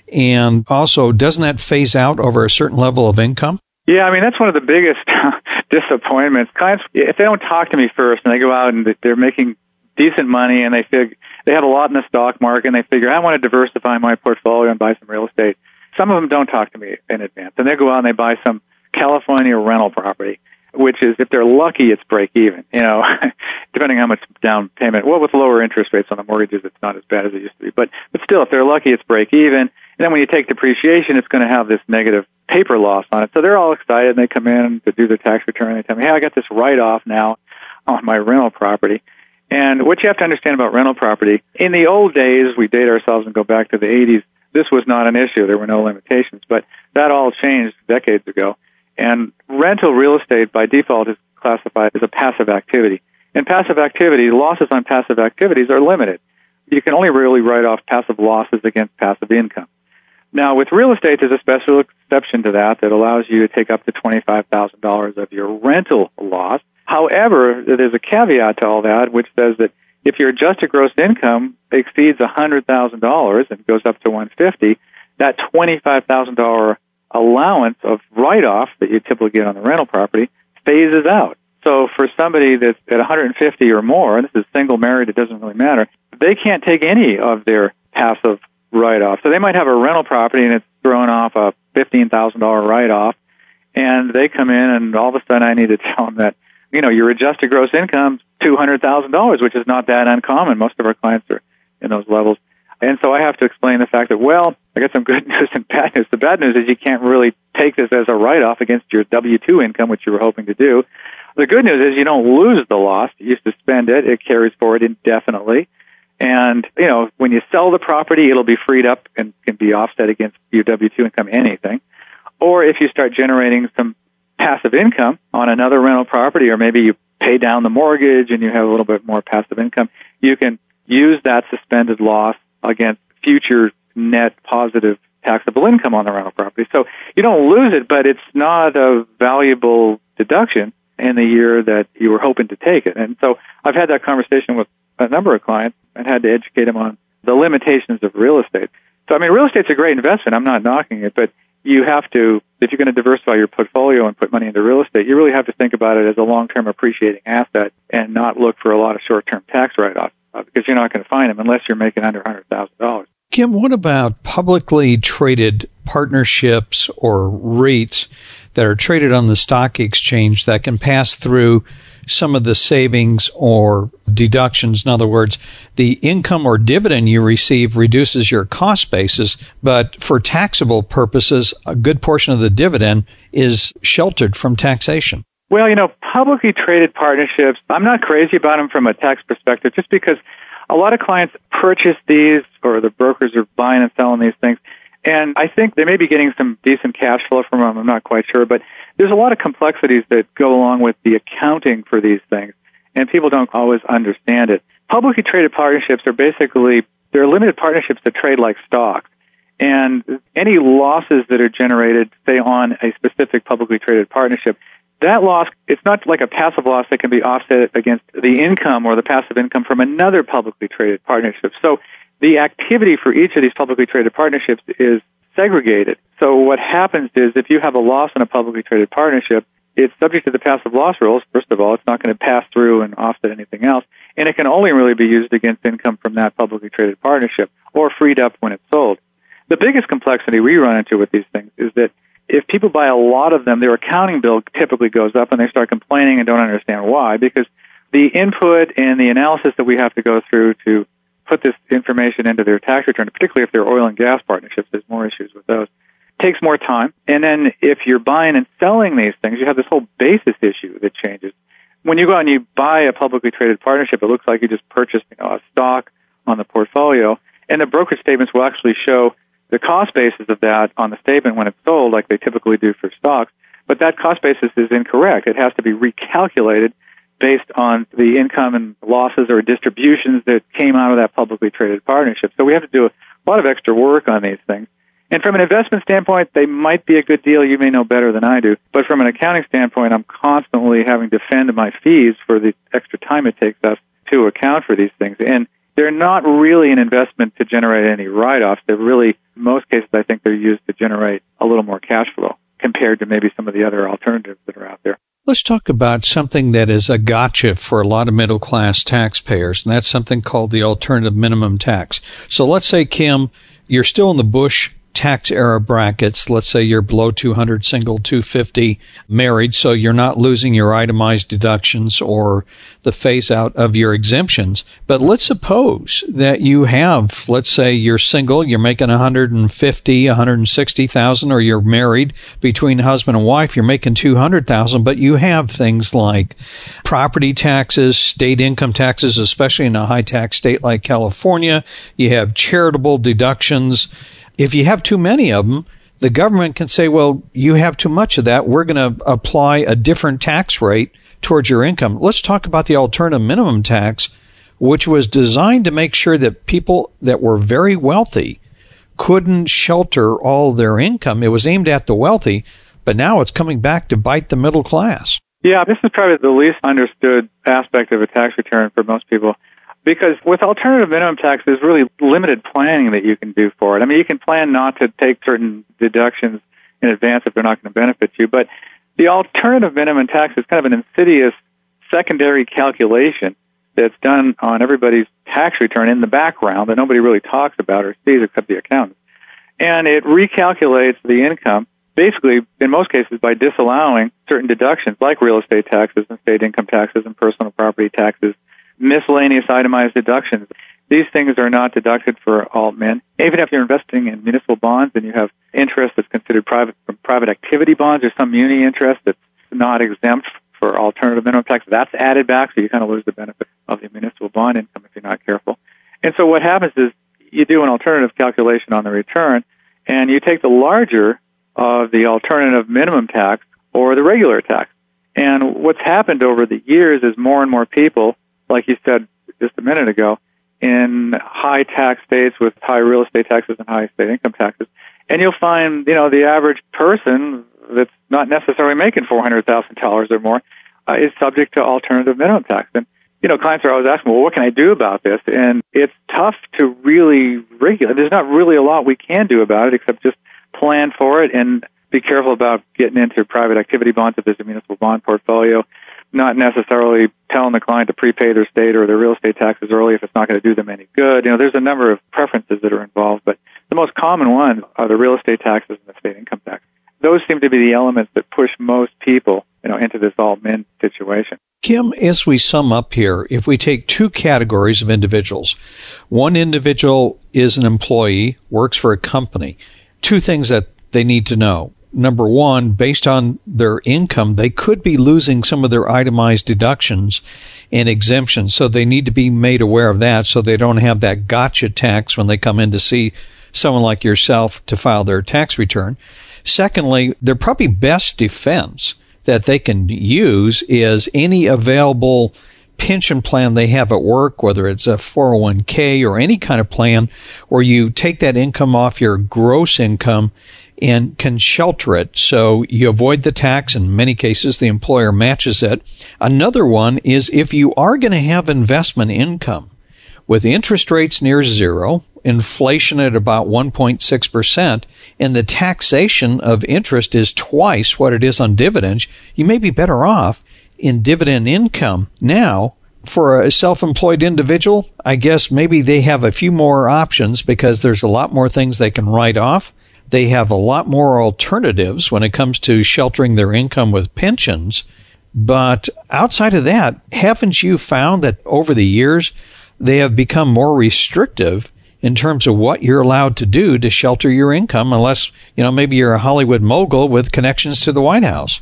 And also, doesn't that phase out over a certain level of income? Yeah, I mean, that's one of the biggest disappointments. Clients, if they don't talk to me first and they go out and they're making decent money and they fig- they have a lot in the stock market and they figure, I want to diversify my portfolio and buy some real estate. Some of them don't talk to me in advance. And they go out and they buy some California rental property, which is, if they're lucky, it's break even, you know, depending on how much down payment. Well, with lower interest rates on the mortgages, it's not as bad as it used to be. But, but still, if they're lucky, it's break even. And then when you take depreciation, it's going to have this negative paper loss on it. So they're all excited and they come in to do their tax return. They tell me, hey, I got this write-off now on my rental property. And what you have to understand about rental property, in the old days, we date ourselves and go back to the eighties, this was not an issue. There were no limitations. But that all changed decades ago. And rental real estate, by default, is classified as a passive activity. And passive activity, losses on passive activities are limited. You can only really write off passive losses against passive income. Now, with real estate, there's a special exception to that that allows you to take up to twenty-five thousand dollars of your rental loss. However, there's a caveat to all that, which says that if your adjusted gross income exceeds one hundred thousand dollars and goes up to one hundred fifty thousand dollars, that twenty-five thousand dollars allowance of write-off that you typically get on the rental property phases out. So for somebody that's at one hundred fifty or more, and this is single, married, it doesn't really matter, they can't take any of their passive write-off. So they might have a rental property and it's throwing off a fifteen thousand dollars write-off, and they come in and all of a sudden I need to tell them that, you know, your adjusted gross income is two hundred thousand dollars, which is not that uncommon. Most of our clients are in those levels. And so I have to explain the fact that, well, I got some good news and bad news. The bad news is you can't really take this as a write-off against your W two income, which you were hoping to do. The good news is you don't lose the loss. You suspend it. It carries forward indefinitely. And, you know, when you sell the property, it'll be freed up and can be offset against your W two income, anything. Or if you start generating some passive income on another rental property, or maybe you pay down the mortgage and you have a little bit more passive income, you can use that suspended loss against future net positive taxable income on the rental property. So you don't lose it, but it's not a valuable deduction in the year that you were hoping to take it. And so I've had that conversation with a number of clients and had to educate them on the limitations of real estate. So, I mean, real estate's a great investment. I'm not knocking it, but you have to, if you're going to diversify your portfolio and put money into real estate, you really have to think about it as a long-term appreciating asset and not look for a lot of short-term tax write-offs uh, because you're not going to find them unless you're making under one hundred thousand dollars. Kim, what about publicly traded partnerships or REITs that are traded on the stock exchange that can pass through some of the savings or deductions? In other words, the income or dividend you receive reduces your cost basis, but for taxable purposes, a good portion of the dividend is sheltered from taxation. Well, you know, publicly traded partnerships, I'm not crazy about them from a tax perspective just because a lot of clients purchase these or the brokers are buying and selling these things. And I think they may be getting some decent cash flow from them. I'm not quite sure. But there's a lot of complexities that go along with the accounting for these things. And people don't always understand it. Publicly traded partnerships are basically, they're limited partnerships that trade like stocks. And any losses that are generated, say, on a specific publicly traded partnership, that loss, it's not like a passive loss that can be offset against the income or the passive income from another publicly traded partnership. So the activity for each of these publicly traded partnerships is segregated. So what happens is if you have a loss in a publicly traded partnership, it's subject to the passive loss rules. First of all, it's not going to pass through and offset anything else. And it can only really be used against income from that publicly traded partnership or freed up when it's sold. The biggest complexity we run into with these things is that if people buy a lot of them, their accounting bill typically goes up and they start complaining and don't understand why, because the input and the analysis that we have to go through to put this information into their tax return, particularly if they're oil and gas partnerships, there's more issues with those, takes more time. And then if you're buying and selling these things, you have this whole basis issue that changes. When you go out and you buy a publicly traded partnership, it looks like you just purchased you know, a stock on the portfolio, and the brokerage statements will actually show the cost basis of that on the statement when it's sold, like they typically do for stocks. But that cost basis is incorrect. It has to be recalculated based on the income and losses or distributions that came out of that publicly traded partnership. So we have to do a lot of extra work on these things. And from an investment standpoint, they might be a good deal. You may know better than I do. But from an accounting standpoint, I'm constantly having to defend my fees for the extra time it takes us to account for these things. And they're not really an investment to generate any write-offs. They're really, in most cases, I think they're used to generate a little more cash flow compared to maybe some of the other alternatives that are out there. Let's talk about something that is a gotcha for a lot of middle-class taxpayers, and that's something called the alternative minimum tax. So let's say, Kim, you're still in the Bush tax era brackets. Let's say you're below two hundred, single, two fifty, married, so you're not losing your itemized deductions or the phase out of your exemptions. But let's suppose that you have, let's say you're single, you're making one hundred fifty, one hundred sixty thousand, or you're married between husband and wife, you're making two hundred thousand, but you have things like property taxes, state income taxes, especially in a high tax state like California. You have charitable deductions. If you have too many of them, the government can say, well, you have too much of that. We're going to apply a different tax rate towards your income. Let's talk about the alternative minimum tax, which was designed to make sure that people that were very wealthy couldn't shelter all their income. It was aimed at the wealthy, but now it's coming back to bite the middle class. Yeah, this is probably the least understood aspect of a tax return for most people. Because with alternative minimum tax, there's really limited planning that you can do for it. I mean, you can plan not to take certain deductions in advance if they're not going to benefit you. But the alternative minimum tax is kind of an insidious secondary calculation that's done on everybody's tax return in the background that nobody really talks about or sees except the accountants. And it recalculates the income, basically, in most cases, by disallowing certain deductions like real estate taxes and state income taxes and personal property taxes, miscellaneous itemized deductions. These things are not deducted for alt min. Even if you're investing in municipal bonds and you have interest that's considered private from private activity bonds, there's some muni interest that's not exempt for alternative minimum tax. That's added back, so you kind of lose the benefit of the municipal bond income if you're not careful. And so what happens is you do an alternative calculation on the return, and you take the larger of the alternative minimum tax or the regular tax. And what's happened over the years is more and more people, like you said just a minute ago, in high tax states with high real estate taxes and high state income taxes. And you'll find, you know, the average person that's not necessarily making four hundred thousand dollars or more uh, is subject to alternative minimum tax. And, you know, clients are always asking, well, what can I do about this? And it's tough to really regulate. There's not really a lot we can do about it except just plan for it and be careful about getting into private activity bonds if there's a municipal bond portfolio, not necessarily telling the client to prepay their state or their real estate taxes early if it's not going to do them any good. You know, there's a number of preferences that are involved, but the most common ones are the real estate taxes and the state income tax. Those seem to be the elements that push most people, you know, into this all-min situation. Kim, as we sum up here, if we take two categories of individuals, one individual is an employee, works for a company, two things that they need to know. Number one, based on their income, they could be losing some of their itemized deductions and exemptions, so they need to be made aware of that so they don't have that gotcha tax when they come in to see someone like yourself to file their tax return. Secondly, their probably best defense that they can use is any available pension plan they have at work, whether it's a four oh one k or any kind of plan where you take that income off your gross income and can shelter it so you avoid the tax. In many cases, the employer matches it. Another one is if you are going to have investment income with interest rates near zero, inflation at about one point six percent, and the taxation of interest is twice what it is on dividends, you may be better off in dividend income. Now, for a self-employed individual, I guess maybe they have a few more options because there's a lot more things they can write off. They have a lot more alternatives when it comes to sheltering their income with pensions. But outside of that, haven't you found that over the years, they have become more restrictive in terms of what you're allowed to do to shelter your income, unless, you know, maybe you're a Hollywood mogul with connections to the White House?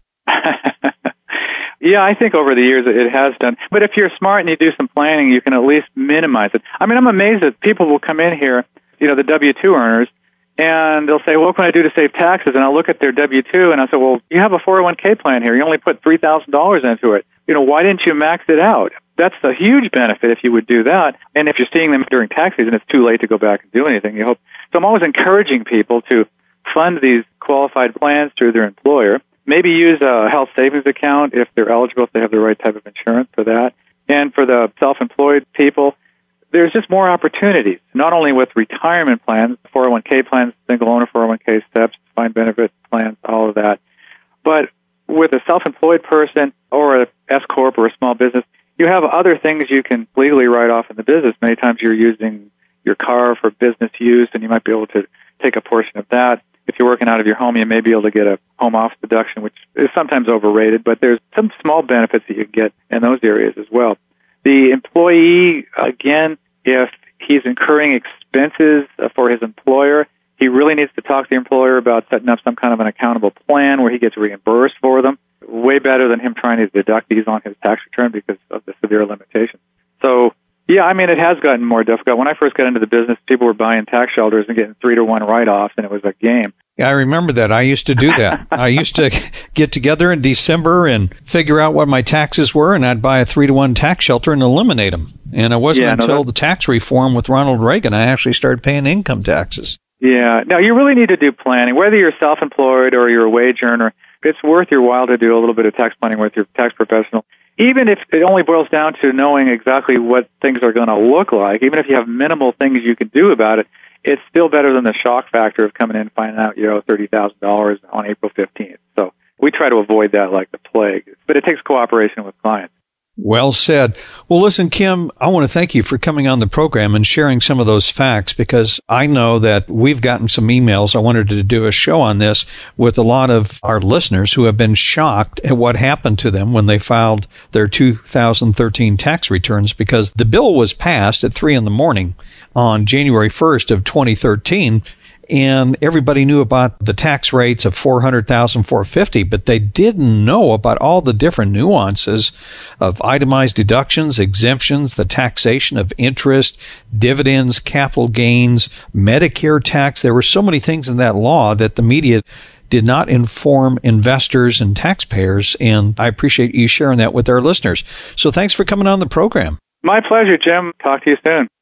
Yeah, I think over the years it has done. But if you're smart and you do some planning, you can at least minimize it. I mean, I'm amazed that people will come in here, you know, the W two earners, and they'll say, well, what can I do to save taxes? And I'll look at their W two, and I'll say, well, you have a four oh one k plan here. You only put three thousand dollars into it. You know, why didn't you max it out? That's a huge benefit if you would do that. And if you're seeing them during tax season, it's too late to go back and do anything. You hope. So I'm always encouraging people to fund these qualified plans through their employer. Maybe use a health savings account if they're eligible, if they have the right type of insurance for that. And for the self-employed people, there's just more opportunities, not only with retirement plans, four oh one k plans, single owner four oh one k steps, defined benefit plans, all of that. But with a self-employed person or a S-corp or a small business, you have other things you can legally write off in the business. Many times you're using your car for business use, and you might be able to take a portion of that. If you're working out of your home, you may be able to get a home office deduction, which is sometimes overrated, but there's some small benefits that you can get in those areas as well. The employee, again, if he's incurring expenses for his employer, he really needs to talk to the employer about setting up some kind of an accountable plan where he gets reimbursed for them. Way better than him trying to deduct these on his tax return because of the severe limitations. So, yeah, I mean, it has gotten more difficult. When I first got into the business, people were buying tax shelters and getting three to one write-offs, and it was a game. Yeah, I remember that. I used to do that. I used to get together in December and figure out what my taxes were, and I'd buy a three to one tax shelter and eliminate them. And it wasn't yeah, no, until the tax reform with Ronald Reagan I actually started paying income taxes. Yeah. Now, you really need to do planning. Whether you're self-employed or you're a wage earner, it's worth your while to do a little bit of tax planning with your tax professional. Even if it only boils down to knowing exactly what things are going to look like, even if you have minimal things you can do about it, it's still better than the shock factor of coming in and finding out you owe thirty thousand dollars on April fifteenth. So we try to avoid that like the plague. But it takes cooperation with clients. Well said. Well, listen, Kim, I want to thank you for coming on the program and sharing some of those facts, because I know that we've gotten some emails. I wanted to do a show on this with a lot of our listeners who have been shocked at what happened to them when they filed their two thousand thirteen tax returns, because the bill was passed at three in the morning on January first of twenty thirteen. And everybody knew about the tax rates of four hundred thousand dollars, four hundred fifty thousand dollars, but they didn't know about all the different nuances of itemized deductions, exemptions, the taxation of interest, dividends, capital gains, Medicare tax. There were so many things in that law that the media did not inform investors and taxpayers, and I appreciate you sharing that with our listeners. So thanks for coming on the program. My pleasure, Jim. Talk to you soon.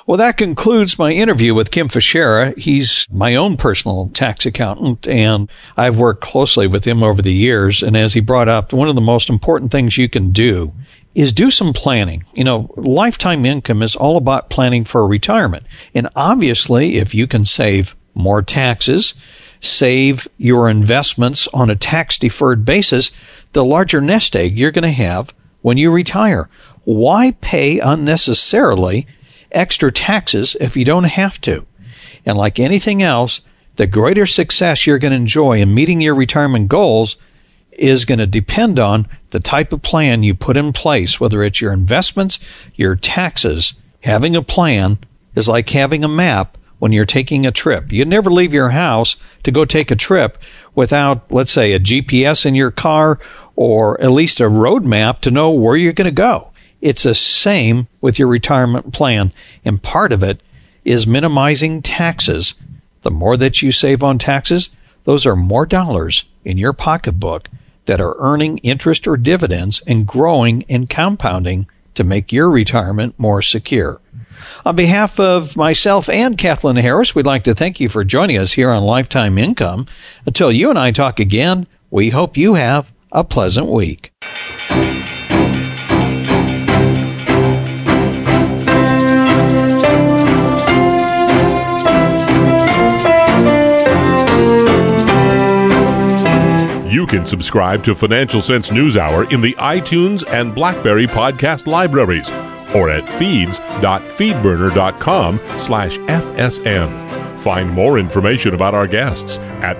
Well, that concludes my interview with Kim Fischera. He's my own personal tax accountant, and I've worked closely with him over the years. And as he brought up, one of the most important things you can do is do some planning. You know, lifetime income is all about planning for retirement. And obviously, if you can save more taxes, save your investments on a tax-deferred basis, the larger nest egg you're going to have when you retire. Why pay unnecessarily extra taxes if you don't have to? And like anything else, the greater success you're going to enjoy in meeting your retirement goals is going to depend on the type of plan you put in place, whether it's your investments, your taxes. Having a plan is like having a map when you're taking a trip. You never leave your house to go take a trip without, let's say, a G P S in your car or at least a road map to know where you're going to go. It's the same with your retirement plan, and part of it is minimizing taxes. The more that you save on taxes, those are more dollars in your pocketbook that are earning interest or dividends and growing and compounding to make your retirement more secure. On behalf of myself and Kathleen Harris, we'd like to thank you for joining us here on Lifetime Income. Until you and I talk again, we hope you have a pleasant week. You can subscribe to Financial Sense NewsHour in the iTunes and BlackBerry podcast libraries or at feeds.feedburner.com slash FSN. Find more information about our guests at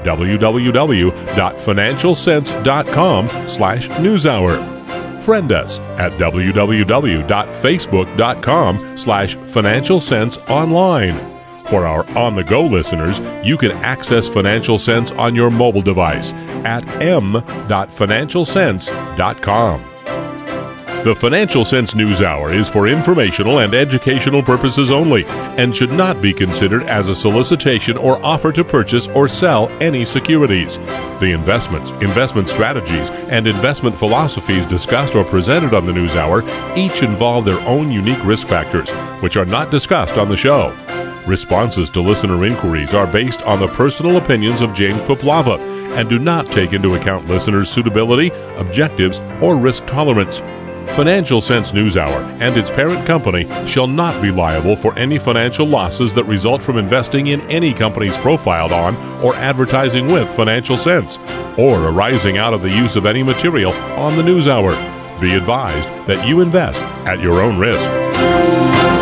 www.financialsense.com slash newshour. Friend us at www.facebook.com slash Financial Sense Online. For our on-the-go listeners, you can access Financial Sense on your mobile device at m dot financial sense dot com. The Financial Sense NewsHour is for informational and educational purposes only and should not be considered as a solicitation or offer to purchase or sell any securities. The investments, investment strategies, and investment philosophies discussed or presented on the NewsHour each involve their own unique risk factors, which are not discussed on the show. Responses to listener inquiries are based on the personal opinions of James Poplava and do not take into account listeners' suitability, objectives, or risk tolerance. Financial Sense NewsHour and its parent company shall not be liable for any financial losses that result from investing in any companies profiled on or advertising with Financial Sense, or arising out of the use of any material on the NewsHour. Be advised that you invest at your own risk.